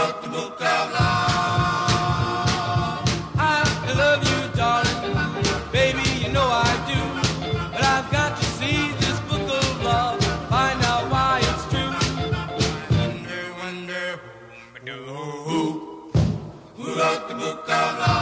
wrote the book of love? I love you, darling, baby, you know I do. But I've got to see this book of love, find out why it's true. Wonder, who wrote the book of love?